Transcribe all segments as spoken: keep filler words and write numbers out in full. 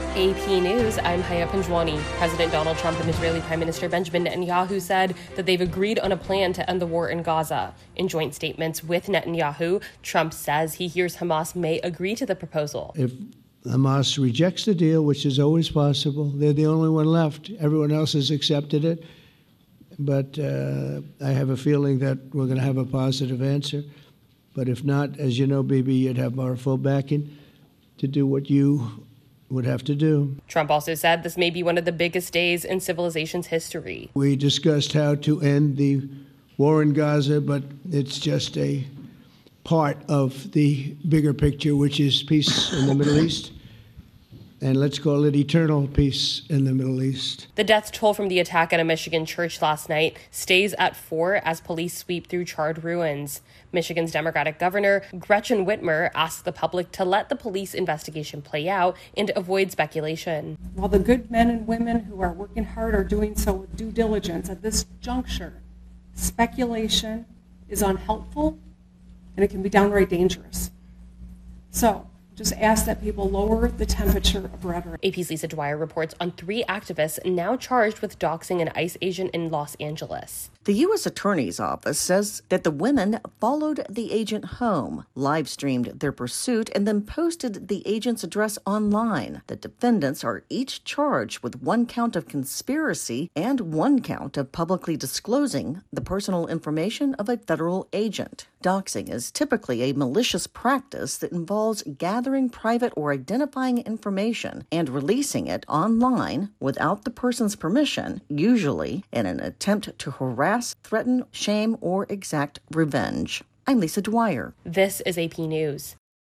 A P News, I'm Haya Panjwani. President Donald Trump and Israeli Prime Minister Benjamin Netanyahu said that they've agreed on a plan to end the war in Gaza. In joint statements with Netanyahu, Trump says he hears Hamas may agree to the proposal. If Hamas rejects the deal, which is always possible, they're the only one left. Everyone else has accepted it. But uh, I have a feeling that we're going to have a positive answer. But if not, as you know, Bibi, you'd have our full backing to do what you would have to do. Trump also said this may be one of the biggest days in civilization's history. We discussed how to end the war in Gaza, but it's just a part of the bigger picture, which is peace in the Middle East. And let's call it eternal peace in the Middle East. The death toll from the attack at a Michigan church last night stays at four as police sweep through charred ruins. Michigan's Democratic Governor Gretchen Whitmer asked the public to let the police investigation play out and avoid speculation. While the good men and women who are working hard are doing so with due diligence at this juncture, speculation is unhelpful and it can be downright dangerous. So, just ask that people lower the temperature of rhetoric. A P's Lisa Dwyer reports on three activists now charged with doxing an ICE agent in Los Angeles. The U S Attorney's Office says that the women followed the agent home, live-streamed their pursuit, and then posted the agent's address online. The defendants are each charged with one count of conspiracy and one count of publicly disclosing the personal information of a federal agent. Doxing is typically a malicious practice that involves gathering private or identifying information and releasing it online without the person's permission, usually in an attempt to harass, threaten, shame, or exact revenge. I'm Lisa Dwyer. This is A P News.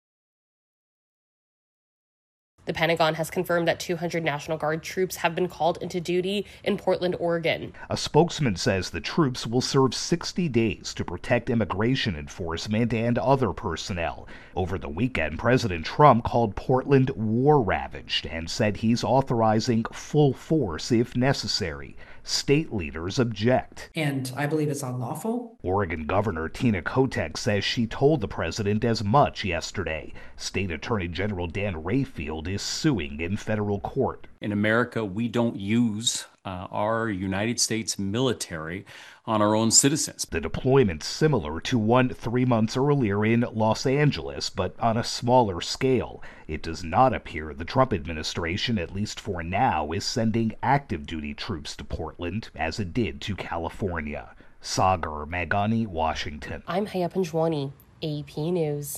The Pentagon has confirmed that two hundred National Guard troops have been called into duty in Portland, Oregon. A spokesman says the troops will serve sixty days to protect immigration enforcement and other personnel. Over the weekend, President Trump called Portland war-ravaged and said he's authorizing full force if necessary. State leaders object. And I believe it's unlawful. Oregon Governor Tina Kotek says she told the president as much yesterday. State Attorney General Dan Rayfield is suing in federal court. In America, we don't use uh, our United States military on our own citizens. The deployment's similar to one three months earlier in Los Angeles, but on a smaller scale. It does not appear the Trump administration, at least for now, is sending active duty troops to Portland, as it did to California. Sagar Magani, Washington. I'm Haya Panjwani, A P News.